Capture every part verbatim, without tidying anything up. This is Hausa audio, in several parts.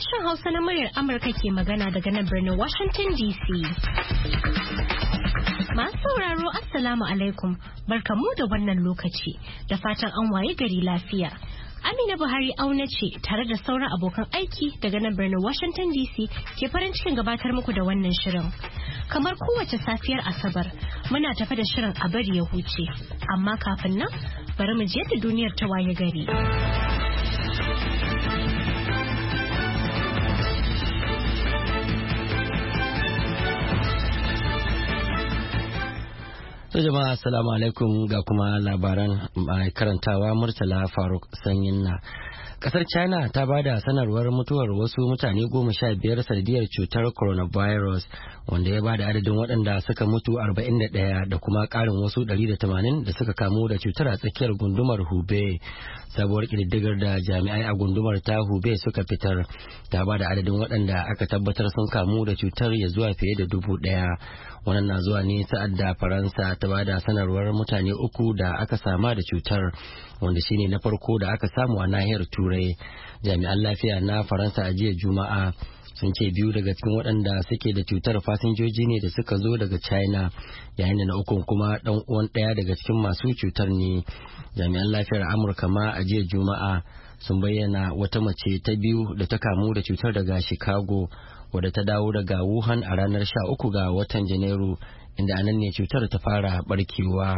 Sashen Hausa na muryar Amurka ke magana daga nan birnin Washington D C. Masu sauraro Assalamu alaikum, barkamu da wannan lokaci, da fatan an waye gari lafiya. Amina Buhari auna ce tare da sauran abokan aiki daga nan birnin Washington D C ke farin cikin gabatar muku da wannan shirin. Kamar kowace safiyar Asabar, muna tafe da shirin a bari ya huce, amma kafin nan bari mu je da duniyar ta waye gari. To jama'a assalamu alaikum ga kuma labaran mai karantawa Murtala Faruk Sanyinna. Kasar China ta bada sanarwar mutuwar wasu mutane goma sha biyar sanadiyar cutar coronavirus wanda ya bada adadin waɗanda suka mutu arba'in da ɗaya da kuma ƙarin wasu ɗari da tamanin da suka kamu da cutar a tsakiyar gundumar Hubei. Sabuwar ƙididdigar da jami'ai a gundumar ta Hubei suka fitar ta bada adadin waɗanda aka tabbatar sun kamu da cutar ya zuwa fiye da dubu ɗaya. Wannan na zuwa ne sa'ad da Faransa ta bada sanarwar mutane uku da aka sama da cutar wanda shine na farko da aka samu a nahiyar Turai. Jami'an lafiya na Faransa a jiya Juma'a sun ce biyu daga cikin waɗanda suke da cutar fasinjoji ne da suka zo daga China, yayin da na ukun kuma ɗan uwan ɗaya daga cikin masu cutar ne. Jami'an lafiyar Amurka ma a jiya Juma'a sun bayyana wata mace ta biyu da ta kamu da cutar daga Chicago wadda ta dawo daga Wuhan a ranar sha uku ga watan Janairu, inda anan ne cutar ta fara barkewa.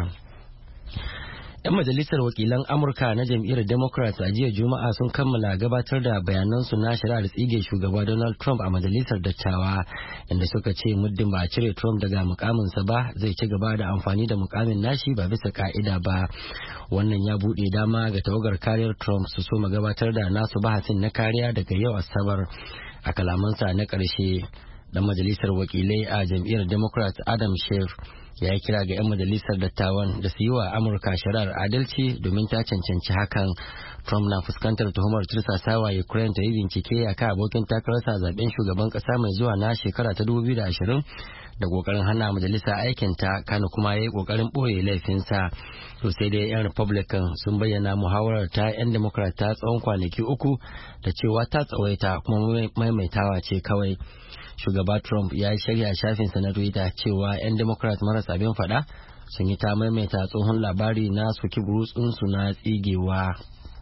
'Yan majalisar wakilan Amurka na jam'iyyar Democrats a jiya Juma'a sun kammala gabatar da bayanansu na shari'ar tsige shugaba Donald Trump a majalisar dattawa, inda suka ce muddin ba a cire Trump daga mukaminsa ba zai ci gaba da amfani da mukamin nashi ba bisa ka'ida ba. Wannan ya buɗe dama ga tawagar kariyar Trump su so gabatar da nasu bahasin na kariya daga yau Asabar. A kalamansa na ƙarshe, dan majalisar wakilai a jam'iyyar Democrat Adam Schiff ya yi kira ga 'yan majalisar dattawan da su yi wa Amurka shari'ar adalci domin ta cancanci hakan. Trump na fuskantar tuhumar tursasawa Ukraine ta yi bincike a kan abokin takararsa zaben shugaban kasa mai zuwa na shekara ta dubu biyu da ashirin da kokarin hana majalisa aikinta, kana kuma ya yi kokarin ɓoye laifinsa. To sai dai 'yan Republican sun bayyana muhawarar ta 'yan Democrat ta tsawon kwanaki uku da cewa ta tsawaita kuma maimaitawa ce kawai. Shugaba Trump ya yi shirya shafinsa na Twitter cewa 'yan Democrat marasa abin faɗa sun yi ta maimaita tsohon labari na soki burutsunsu na tsigewa.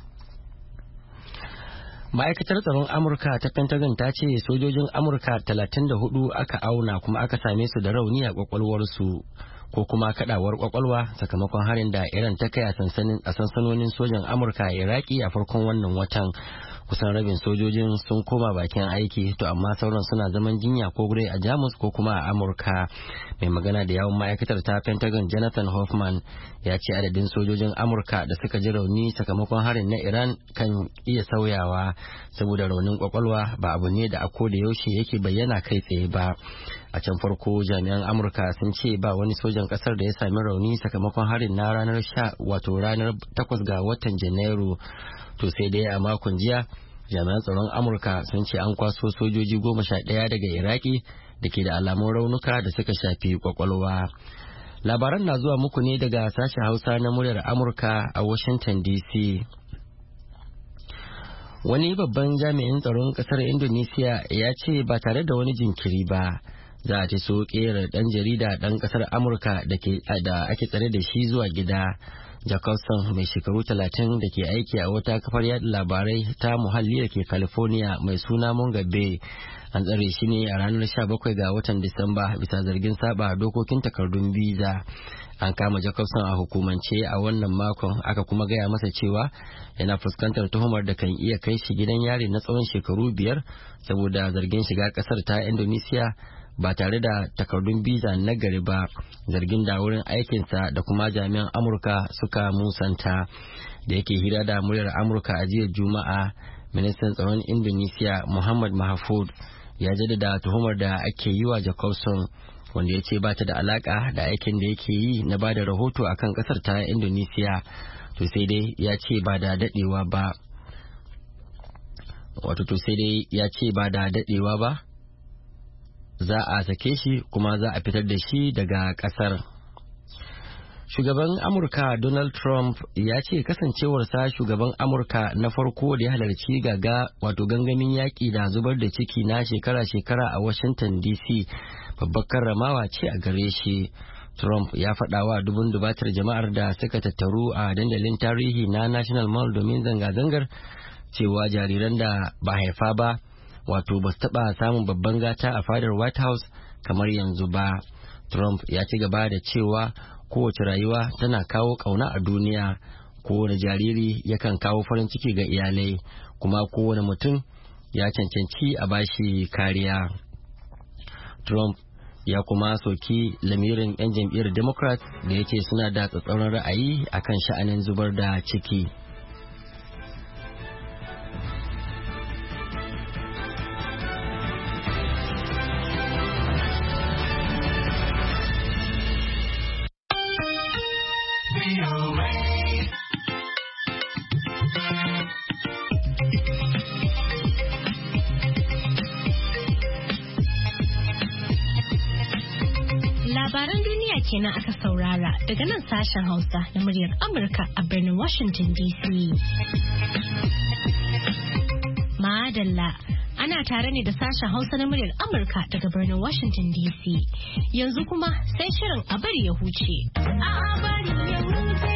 Ma'aikatar tsaron Amurka ta Pentagon ta ce sojojin Amurka talatin da hudu aka auna kuma aka same su da rauni a kwakwalwarsu ko kuma kadawar kwakwalwa sakamakon harin da Iran ta kai a sansanonin sojan Amurka a Iraki a farkon wannan watan. Kusan rabin sojojin sun koma bakin aiki, to amma sauran suna zaman jinya ko gure a Jamus ko kuma a Amurka. Mai magana da yawun ma'aikatar ta Pentagon Jonathan Hoffman ya ce adadin sojojin Amurka da suka ji rauni sakamakon harin na Iran kan iya sauyawa saboda raunin kwakwalwa ba abu ne da a ko da yaushe yake bayyana kai tsaye ba. A can farko jami'an Amurka sun ce ba wani sojan kasar da ya sami rauni sakamakon harin na ranar sha wato ranar takwas ga watan Janairu. To sai dai a makon jiya jami'an tsaron Amurka sun ce an kwaso sojoji goma sha ɗaya daga Iraki da ke da alamun raunuka da suka shafi kwakwalwa. Labaran na zuwa muku ne daga sashen Hausa na muryar Amurka a Washington D C. Wani babban jami'in tsaron kasar Indonesia ya ce ba tare da wani jinkiri ba za a ci so ƙera ɗan jarida ɗan ƙasar Amurka da ake tsare da shi zuwa gida. Jacobson mai shekaru talatin da ke aiki a wata kafar yada labarai ta muhalli da ke California mai suna Monga Bay an tsare shi ne a ranar sha bakwai ga watan Disamba bisa zargin saba dokokin takardun biza. An kama Jacobson a hukumance a wannan makon, aka kuma gaya masa cewa yana fuskantar tuhumar da kan iya kai shi gidan yari na tsawon shekaru biyar saboda zargin shiga kasar ta Indonesia ba tare da takardun biza na gari ba, zargin da wurin aikinsa da kuma jami'an Amurka suka musanta. Da yake hira da muryar Amurka a jiya Juma'a, ministan tsaron Indonesia Muhammad Mahfud ya jaddada tuhumar da ake yi wa Jacobson, wanda ya ce ba ta da alaka da aikin da yake yi na ba da rahoto akan kasar ta Indonesia. To sai dai ya ce ba da dadewa ba wato to sai dai ya ce ba da dadewa ba za a sake shi kuma za a fitar da shi daga kasar. Shugaban Amurka Donald Trump ya ce kasancewarsa shugaban Amurka na farko da ya halarci gaga wato gangamin yaƙi da zubar da ciki na shekara-shekara a Washington D C babbar karramawa ce a gare shi. Trump ya faɗa wa dubun dubatar jama'ar da suka tattaru a dandalin tarihi na National Mall domin zanga-zangar cewa jariran da ba haifa ba wato ba su taɓa samun babban gata a fadar White House kamar yanzu ba. Trump ya ci gaba da cewa kowace rayuwa tana kawo ƙauna a duniya, kowane jariri yakan kawo farin ciki ga iyalai, kuma kowane mutum ya cancanci a bashi kariya. Trump ya kuma soki lamirin 'yan jam'iyyar Democrat da yake suna da tsatsauran ra'ayi akan sha'anin zubar da ciki. Labaran duniya kenan aka saurara daga nan sashen Hausa na muryar Amurka a birnin Washington D C. Madalla ana tare ne da sashen Hausa na muryar Amurka daga birnin Washington D C. Yanzu kuma sai shirin a bari ya huce. A bari ya huce.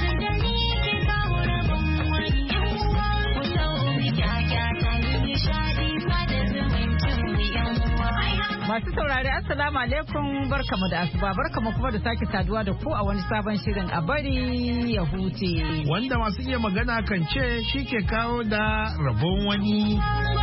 Masu saurari assalamu alaikum barkamu da asuba barkamu kuma da sake saduwa da ku a wani sabon shirin a bari ya huce. Wanda masu iya magana kan ce shi ke kawo da rabon wani.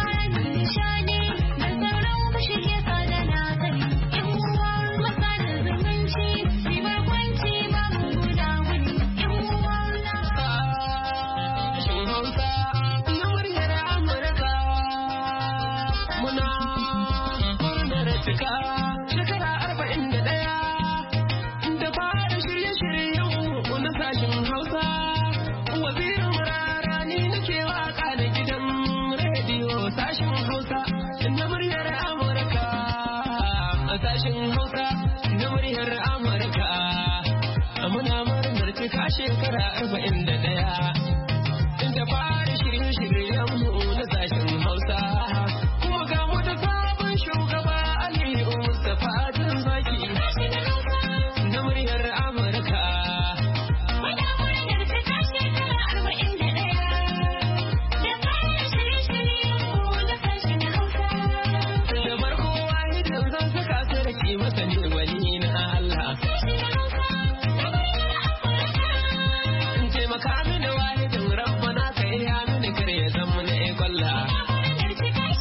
Shekara arba'in da ɗaya inda fara shirye-shiryen mu na sashen Hausa kuma ga mu da sabon shugaba Aliyu Mustapha Jin Zaki na muryar Amurka. Muna murnar cika shekara arba'in da ɗaya da fara shirye-shiryen mu na sashen Hausa. Da farko wahidin zan saka su da ke masani wani na Allah. Makamin da wahidin rabbana kai ya mini kare zan mu ne kwalla.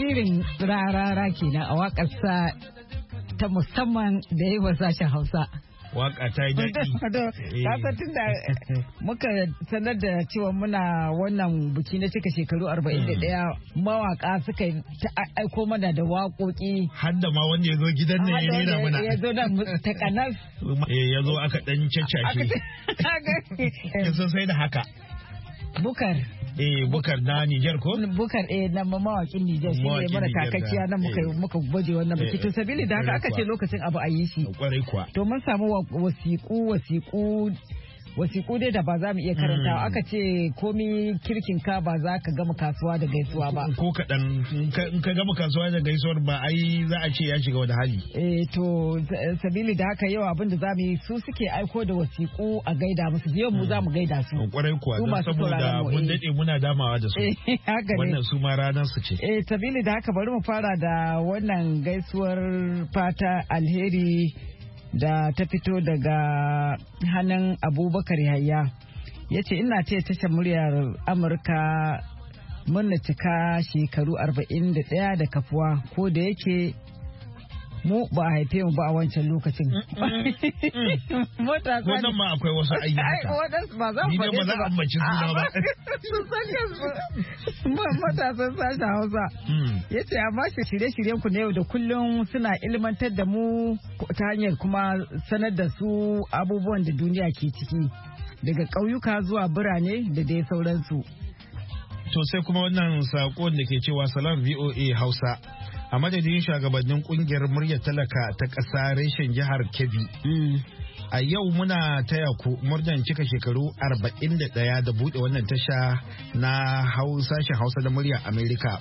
shirin rarara kenan a waƙarsa ta musamman da yi wa sashen Hausa. Waka ta yi daɗi. Kasa tun da muka sanar da cewa muna wannan buki na cika shekaru arba'in da ɗaya mawaka suka aiko mana da waƙoƙi. Har da ma wanda ya zo gidan nan ya rera mana. Ya zo nan ta kanas. Ya zo aka ɗan caccashe. Ya so sai da haka. Bukar. Eh Bukar na Niger ko? Bukar eh na mawakin Niger shi ne mana takakkiya nan muka muka gwaje wannan biki to sabili da haka aka ce lokacin abu a yi shi. Kwarai kuwa. To mun samu wasiƙu wasiƙu wasiƙu dai da ba za mu iya karantawa aka ce komi kirkin ka ba za ka gama kasuwa da gaisuwa ba. Ko kaɗan in ka gama kasuwa da gaisuwar ba ai za a ce ya shiga wani hali. Eh to sabili da haka yau abin da za mu yi su suke aiko da wasiƙu a gaida musu yau mu za mu gaida su. Kwarai kuwa don saboda mun daɗe muna damawa da su. Wannan su ma ranar su ce. Eh sabili da haka bari mu fara da wannan gaisuwar fata alheri da ta fito daga hannun Abubakar Yahaya ya ce ina taya tashar muryar Amurka murna cika shekaru arba'in da ɗaya da kafuwa ko da yake mu ba a haife mu ba a wancan lokacin. Matasa ne. ma akwai wasu ayyuka. Waɗansu ba za mu faɗe ba. Ni ba za a ambaci suna ba. Matasan sashen Hausa. Ya ce amma shirye-shiryen ku na yau da kullum suna ilmantar da mu ta hanyar kuma sanar da su abubuwan da duniya ke ciki. Daga ƙauyuka zuwa birane da dai sauransu. To sai kuma wannan saƙon da ke cewa salam V O A Hausa. A madadin shugabannin kungiyar muryar talaka ta ƙasa reshen jihar Kebbi. A yau muna taya ku murnan cika shekaru arba'in da ɗaya da buɗe wannan tasha na sashen Hausa da muryar Amerika.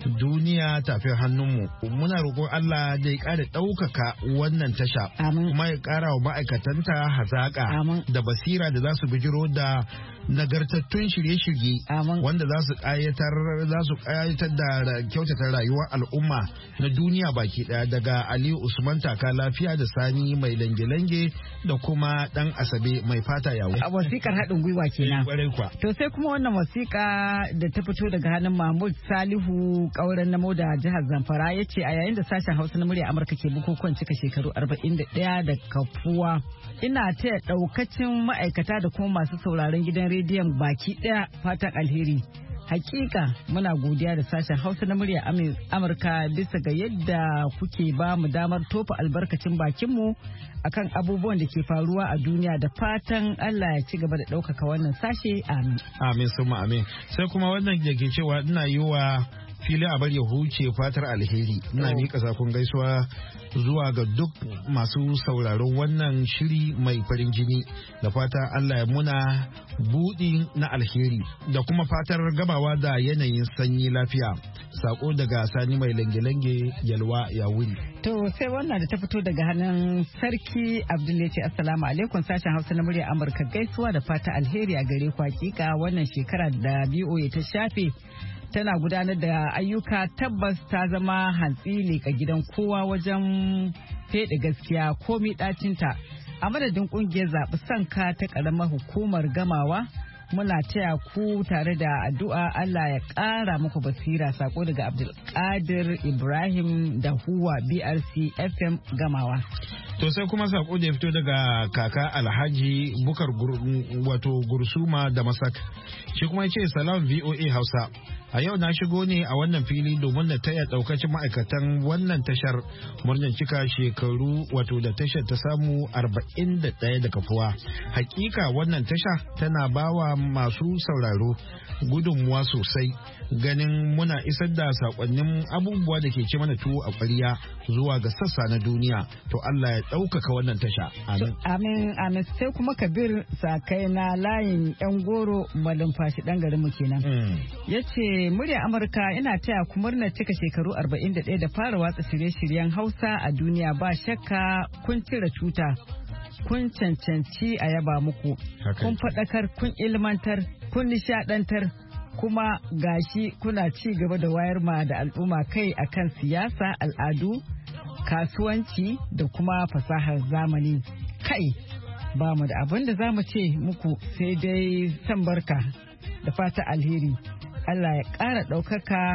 Duniya tafin hannunmu. Muna roƙon Allah da ya ƙara ɗaukaka wannan tasha. Kuma ya ƙara wa ma'aikatanta hazaƙa da basira da za su bijiro da nagartattun shirye-shirye wanda za su ƙayatar za su ƙayatar da kyautata rayuwar al'umma na duniya baki ɗaya daga Aliyu Usman Taka Lafiya da Sani mai lange-lange da kuma Dan Asabe mai fata yawo. A wasikar haɗin gwiwa kenan. To sai kuma wannan wasika da ta fito daga hannun Mahmud Salihu ƙauren namo da jihar Zamfara ya ce a yayin da sashen Hausa na murya Amurka ke bukukuwan cika shekaru arba'in da ɗaya da kafuwa. Ina taya ɗaukacin ma'aikata da kuma masu sauraron gidan rediyon baki ɗaya fatan alheri. Hakika muna godiya da sashen Hausa na murya Amurka bisa ga yadda kuke ba mu damar tofa albarkacin bakinmu akan abubuwan da ke faruwa a duniya da fatan Allah ya ci gaba da ɗaukaka wannan sashe amin. Amin suma amin. Sai kuma wannan da ke cewa ina yi wa fili a bar ya huce fatar alheri. Ina miƙa sakon gaisuwa zuwa ga duk masu sauraron wannan shiri mai farin jini da fata Allah ya muna buɗi na alheri da kuma fatar gabawa da yanayin sanyi lafiya. Sako daga Sani mai lange-lange yalwa ya wuri. To sai wannan da ta fito daga hannun Sarki Abdullahi assalamu alaikum sashen Hausa na murya Amurka gaisuwa da fata alheri a gare ku hakika wannan shekara da B O A ta shafe tana gudanar da ayyuka tabbas ta zama hantsi leƙa gidan kowa wajen feɗe gaskiya komi ɗacinta a madadin ƙungiyar zaɓi sanka ta ƙaramar hukumar gamawa muna taya ku tare da addu'a Allah ya ƙara muku basira sako daga Abdulkadir Ibrahim da Huwa B R C F M gamawa. To sai kuma sako da ya fito daga kaka Alhaji Bukar wato Gursuma da Masak. Shi kuma ya ce salam V O A Hausa. A yau na shigo ne a wannan fili domin na taya daukacin ma'aikatan wannan tashar murnar cika shekaru wato da tashar ta samu arba'in da ɗaya da kafuwa. Hakika wannan tasha tana bawa masu sauraro gudunmuwa sosai ganin muna isar da sakonnin abubuwa da ke ce mana tuwo a ƙwarya zuwa ga sassa na duniya. To Allah ya ɗaukaka wannan tasha. Amin. Amin amin sai kuma Kabir Sakai na layin yan goro malumfashi ɗan garin mu kenan. Ya ce murya Amurka ina taya ku murnar cika shekaru arba'in da ɗaya da fara watsa shirye-shiryen Hausa a duniya ba shakka kun cire tuta. Kun cancanci a yaba muku. Kun faɗakar, kun ilmantar, kun nishaɗantar. Kuma gashi kuna ci gaba da wayar ma da al'umma kai akan siyasa, al'adu, kasuwanci da kuma fasahar zamani. Kai ba mu da abin da za mu ce muku sai dai san barka da fata alheri. Allah ya ƙara ɗaukaka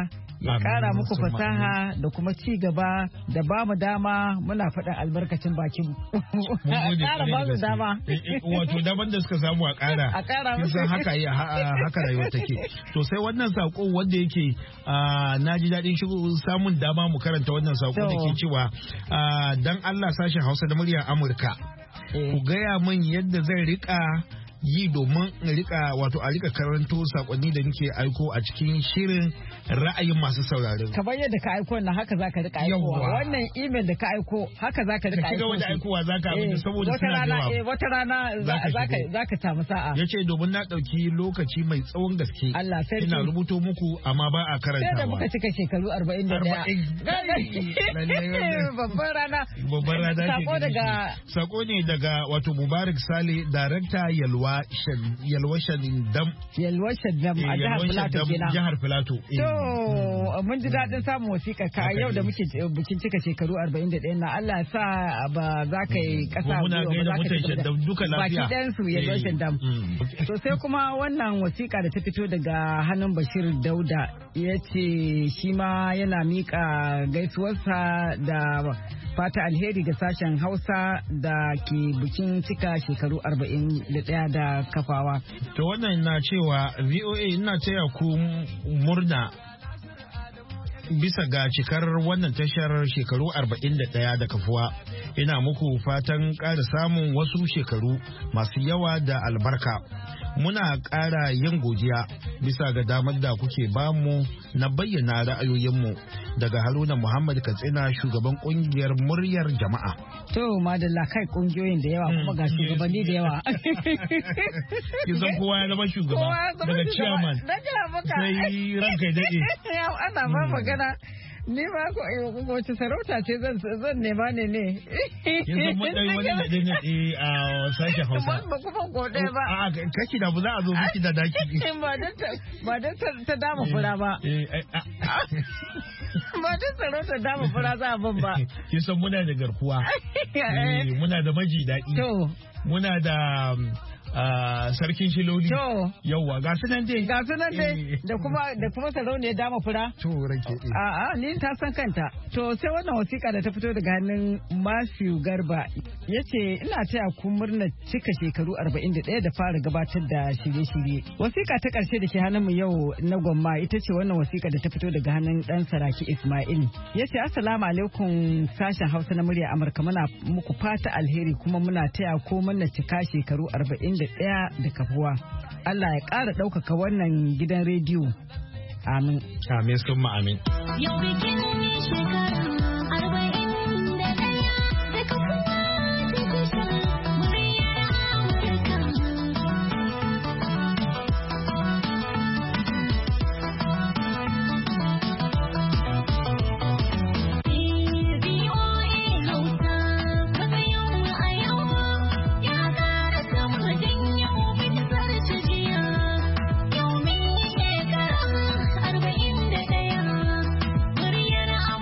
ya kara muku fasaha da kuma ci gaba da ba mu dama muna faɗin albarkacin bakin kara ba mu dama wato daban da suka samu a kara a kara musu haka haka rayuwa take to sai wannan sako wanda yake na ji daɗin shigo samun dama mu karanta wannan sako da ke cewa dan Allah sashen Hausa da muryar Amurka ku gaya min yadda zai rika yi domin rika wato a rika karanto sakonni da nake aiko a cikin shirin ra'ayin masu sauraro. Kamar yadda ka aiko na haka zaka rika aikowa. Wannan email da ka aiko haka zaka rika aiko. Ka aikowa zaka abin saboda suna da yawa. Wata rana zaka zaka samu sa'a. Yace domin na dauki lokaci mai tsawon gaske. Allah sarki. Ina rubuto muku amma ba a karantawa. Sai da muka cika shekaru arba'in da ɗaya. Babban rana. Babban rana. Sako daga Sako ne daga wato Mubarak Sale, Darakta Yalwa Yalwa Shadindam. Yalwa Shadindam a jihar Filato kenan. Jihar Filato. To mun ji daɗin samun wasiƙa ka yau da muke bikin cika shekaru arba'in da ɗaya na Allah sa ba za ka yi ƙasa ba za ka ci duka lafiya. Baki ɗayan su Yalwa Shadindam. To sai kuma wannan wasiƙa da ta fito daga hannun Bashir Dauda ya ce shi ma yana miƙa gaisuwarsa da fata alheri ga sashen Hausa da ke bikin cika shekaru arba'in da ɗaya da kafawa. To wannan na cewa V O A ina taya ku murna bisa ga cikar wannan tashar shekaru arba'in da ɗaya da kafuwa. Ina muku fatan ƙara samun wasu shekaru masu yawa da albarka. Muna ƙara yin godiya bisa ga damar da kuke bamu na bayyana ra'ayoyinmu daga Haruna Muhammad Katsina shugaban kungiyar muryar jama'a. To madalla kai kungiyoyin da yawa kuma ga shugabanni da yawa. Kisan kowa ya zama shugaba daga chairman sai ranka daɗe. Ana ba magana. Ni ma ko wace sarauta ce zan zan nema ne ne. Yanzu mun dai wani naɗe naɗe a sashen Hausa. Ba kuma ko ɗaya ba. A kaki da ba za a zo miki da daki. Ba dan ba dan ta dama fura ba. Ba dan sarauta dama fura za a ban ba. Kin san muna da garkuwa. Muna da maji daɗi. To. Muna da sarkin shiloli. To. Yawwa ga su nan dai. Ga su nan dai da kuma da kuma sarauniya dama fura. To rake. A'a ni ta san kanta. To sai wannan wasiƙa da ta fito daga hannun Matthew Garba yace ina taya ku murnar cika shekaru arba'in da ɗaya da fara gabatar da shirye-shirye. Wasiƙa ta ƙarshe da ke hannun mu yau na gwamma ita ce wannan wasiƙa da ta fito daga hannun ɗan Saraki Ismail. Yace assalamu alaikum sashen Hausa na murya Amurka muna muku fata alheri kuma muna taya ku murnar cika shekaru arba'in da ɗaya da kafuwa. Allah ya ƙara ɗaukaka wannan gidan rediyo. Amin. Amin sun amin. Yau bikin shekaru arba'in da ɗaya da kafuwa ta kusa muryar Amurka. V O A Hausa kaga yau a yau ya ƙara sama yau bin zarce jiya. Yau min shekara arba'in da ɗaya muryar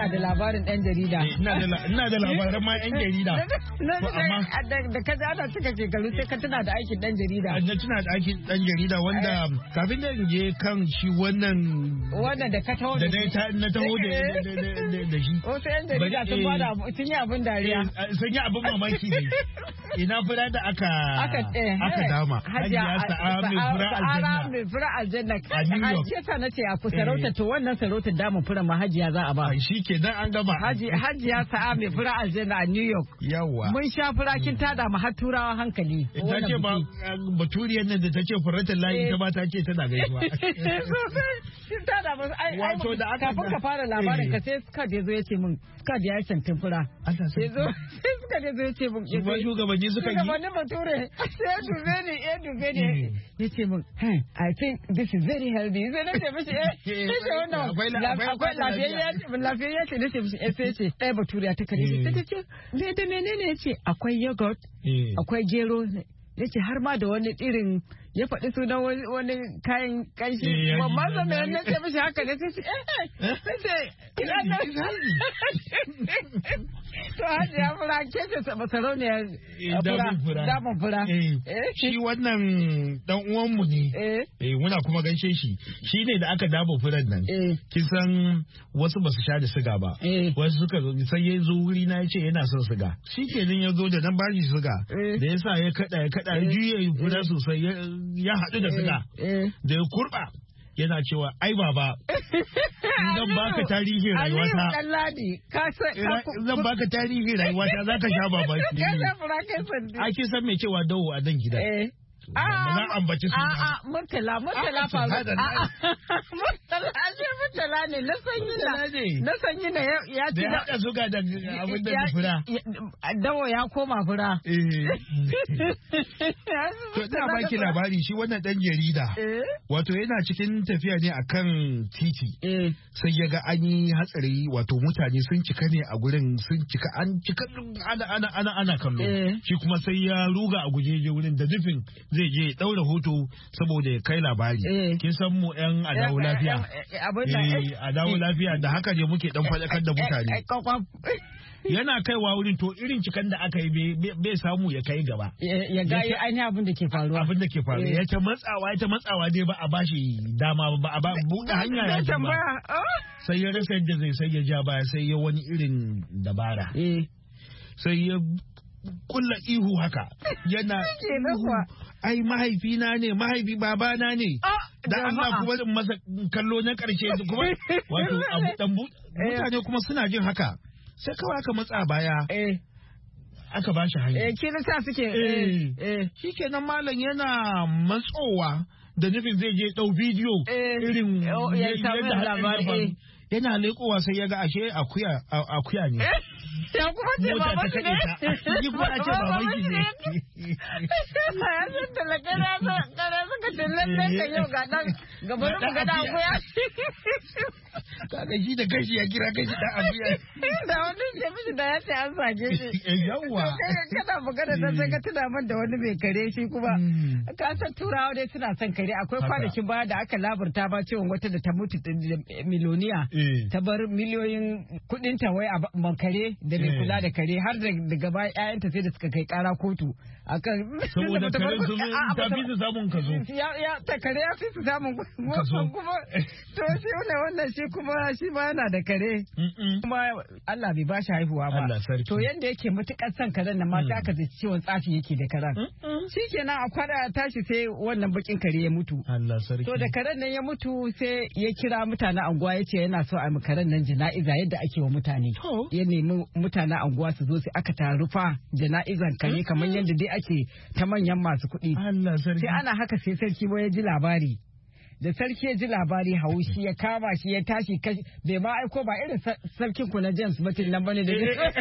kana da labarin ɗan jarida. Ina da labaran ma ɗan jarida. Da ka ji ana cika shekaru sai ka tuna da aikin ɗan jarida. Na tuna da aikin ɗan jarida wanda kafin da je kan shi wannan. Wannan da ka taho da shi. Da na taho da shi. Wasu ‘yan jarida sun bada sun yi abin dariya. Sun yi abin mamaki ne. Ina fura da aka aka dama. Hajiya sa'a mai fura aljanna. Mai fura aljanna. A New York. Hajiya sa na ce a ku sarauta to wannan sarautar damun fura ma hajiya za a ba. Shi ke dan an gama. Hajiya sa'a mai fura aljanna a New York. Yawwa. Mun sha fura kin tada mu har turawa hankali. Ta ce ba baturiyar nan da ta ce furatar layi ta ba ta ce tana gaisuwa. Kin tada mu ai wato da aka kafin ka fara labarin ka sai suka je zo ya ce min suka je ya cantin fura. Sai zo sai suka je zo ya ce min. Su ba shugabanni suka yi. Shugabannin bature sai ya dube ni ya dube ni ya ce min I think this is very healthy. Sai na ce mishi eh sai wannan akwai lafiyayya lafiyayya ce na ce mishi eh sai ce ɗaya baturiya ta kare sai ta ce me da menene ya ce akwai yogurt akwai gero ya ce har ma da wani irin ya faɗi sunan wani kayan kanshi babban sa mai na ce mishi haka ne sai ce eh sai ce ina to hajji ya fura ke ce sarauniyar fura damun fura shi wannan dan uwanmu ne eh muna kuma gaishe shi shi ne da aka dabo furan nan kisan wasu basu sha da siga ba wasu suka zo sai ya zo wuri na yace yana son siga shikenan ya zo da nan bashi siga da yasa ya kada ya kada ya juye fura sosai ya haɗu da siga da ya kurba yana cewa ai baba zan baka tarihin rayuwata zan baka tarihin rayuwata zaka sha babaki ake san mai cewa dawo a dan gida ba za a ambaci suna a'a murtala murtala faru a'a murtala ashe murtala ne na sanyi na na sanyi na ya ci da ya zuga da abin da fura dawo ya koma fura to ina baki labari shi wannan dan jarida wato yana cikin tafiya ne akan titi sai ya ga an yi hatsari wato mutane sun cika ne a gurin sun cika an cika ana ana ana ana kallo shi kuma sai ya ruga a guje wurin da nufin zai je daura hoto saboda ya kai labari kin san mu yan adawo lafiya adawo lafiya da haka ne muke dan fadakar da mutane yana kaiwa wurin to irin cikan da aka yi bai samu ya kai gaba ya ga ainihin abin da ke faruwa abin da ke faruwa ya ta matsawa ya ta matsawa dai ba a bashi dama ba a ba buɗe hanya ya ta ba sai ya rasa yadda zai sai ya ja baya sai ya wani irin dabara sai ya kulla ihu haka yana ai mahaifina ne mahaifi babana ne da Allah kuma in masa kallo na karshe kuma wato abu dan mutane kuma suna jin haka sai kawai aka matsa baya aka ba shi hanya eh kina sa suke eh eh shikenan malam yana matsowa da nufin zai je dau bidiyo irin yadda labari yana lekowa sai ya ga ashe akuya akuya ne ya kuma ce baba shi ne yi kuma ce baba shi ne ya san talakara so kare suka tallalle ka yau ga dan gaban mu ga dan akuya kaga shi da kashi ya kira kashi dan akuya da wani ce mishi da ya ce an sake shi yawa kana magana da sai ka tuna min da wani mai kare shi kuma ka san turawa dai suna son kare akwai kwanakin baya da aka laburta ba cewa wata da ta mutu miloniya ta bar miliyoyin kudin ta wai a bankare da mai kula da kare har daga baya ƴaƴanta sai da suka kai kara kotu akan saboda kare sun ta fi su samun kazo ya ya ta kare ya fi su samun kazo kuma to shi ne wannan shi kuma shi ma yana da kare kuma Allah bai bashi haihuwa ba to yanda yake mutukar son karen nan ma sai aka zaci ciwon tsafi yake da karen shikenan a kwada tashi sai wannan bakin kare ya mutu Allah sarki to da karen nan ya mutu sai ya kira mutanen anguwa yace yana so a karen nan jana'iza yadda ake wa mutane ya nemi mutanen anguwa su zo sai aka taru fa jana'izan kare kamar yadda dai ake ta manyan masu kuɗi sai ana haka sai sarki ba ya ji labari da sarki ya ji labari haushi ya kama shi ya tashi bai ma aiko ba irin sarkin ku na James Martin nan bane da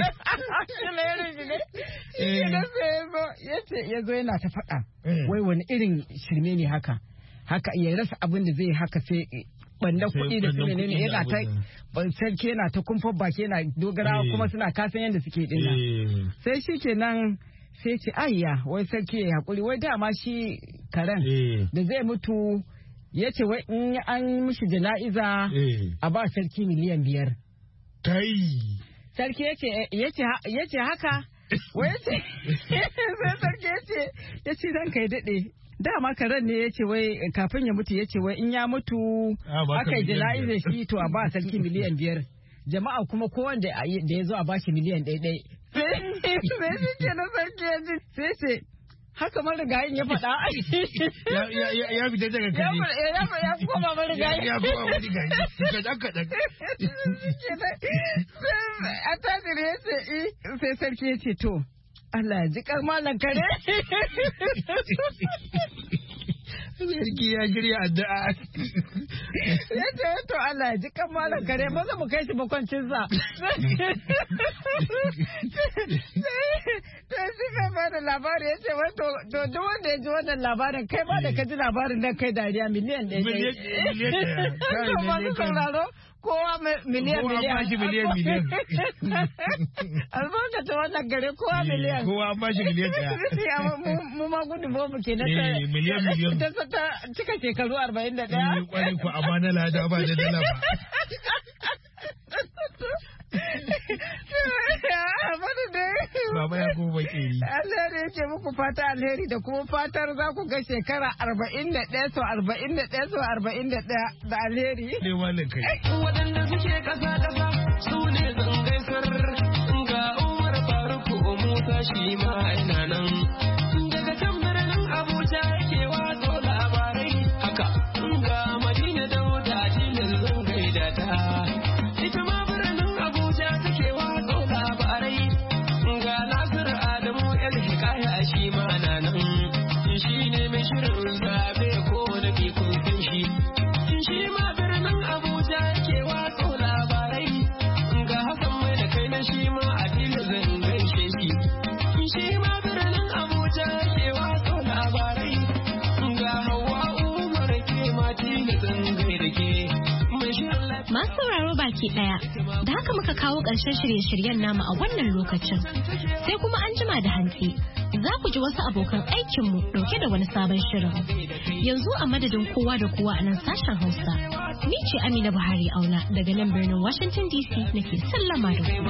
ya zo yana ta faɗa wai wani irin shirme ne haka haka ya rasa abin da zai haka sai banda kuɗi da su ne yana ta sarki yana ta kumfar baki yana dogarawa kuma suna kasan yadda suke dina sai shi kenan sai ce ayya wai sarki ya hakuri wai dama shi karen da zai mutu ya ce wai in an mishi jana'iza a ba sarki miliyan biyar kai sarki yace yace yace haka wai yace sai sarki yace yace dan kai dade dama karen ne yace wai kafin ya mutu yace wai in ya mutu aka jana'iza shi to a ba sarki miliyan biyar jama'a kuma kowanne da ya zo a bashi miliyan ɗaya ɗaya sai shi ke na sarki yace sai ce haka marigayin ya faɗa ya fita daga kare ya koma marigayin ya koma marigayin kaɗan kaɗan a tasiri ya ce sai sarki ya ce to Allah ya ji malam kare sarki ya shirya addu'a ya ce to Allah ya ji malam kare maza mu kai shi makwancinsa sai shi ka bada labari ya ce wai to duk wanda ya ji wannan labarin kai ma da ka ji labarin nan kai dariya miliyan ɗaya ɗaya to masu sauraro kowa miliyan miliyan kowa bashi miliyan miliyan albarkata wannan gare kowa miliyan kowa bashi miliyan ɗaya mu ma gudun bomu ke na miliyan miliyan ta cika shekaru arba'in da ɗaya kwarai ku amma na lada ba da dala ba Baba ya kuma bakeri. Alheri yake muku fata alheri da kuma fatar za ku ga shekara arba'in da ɗaya sau arba'in da ɗaya sau arba'in da ɗaya da alheri. Ne wani kai. Waɗanda suke ƙasa ƙasa su ne zan gaisar ga Umar Faruk Musa shi ma ina nan. Daga can birnin Abuja yake watsa labarai haka ga Madina Dauda Jilin zan gaida ta. Ita ma birnin Abuja take watsa labarai ga Nasir Adamu El Hikaya shi ma na nan. Shi ne mai shirin zabe ko da ke kun shi. Shi ma birnin Abuja yake watsa labarai ga Hassan mai da kai na shi ma a fili zan gaishe shi. Shi ma birnin Abuja yake watsa labarai ga Hauwa Umar ke ma fili zan gaida ke. Masu sauraro baki daya, da haka muka kawo ƙarshen shirye-shiryen nama a wannan lokacin. Sai kuma an jima da hantsi, za ku ji wasu abokan aikinmu ɗauke da wani sabon shirin. Yanzu a madadin kowa da kowa a nan sashen Hausa, ni ce Amina Buhari Auna daga nan birnin Washington D C nake sallama da ku.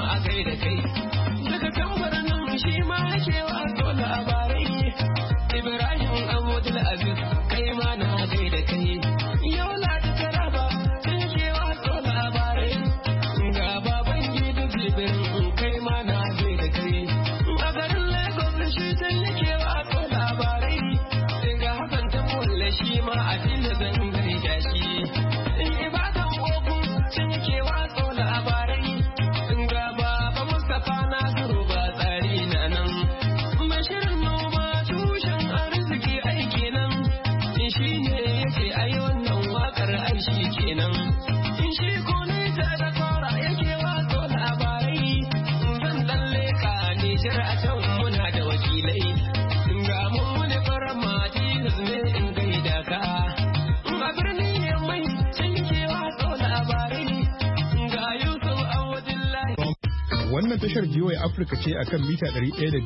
Daga kan birnin shi ma yake watsa labarai. Ibrahim Abdul Aziz kai ma na gaida kai. Yau na ta taraba sun ke watsa labarai. Ga baban gida jibirin kai ma na gaida kai. A garin Lagos shi can yake watsa labarai. Ga Hassan Tambulle shi ma a fili zan gaida shi. Ibadan Ogun sun yake watsa labarai. Ga baba Mustapha Nasiru ba tsari na nan. Bashirin noma tushen arziki aiki nan. Shi ne yake ai wannan wakar ai shi kenan. Shi ko ne ta da kora yake watsa labarai. Zan dan leka Nijar a can muna da wakilai. Ga mun wani fara mati ne in gaida ka. A birnin Yammai sun ke watsa labarai. Ga Yusuf Abdullahi. Wannan tashar G O A Africa ce akan mita ɗari ɗaya da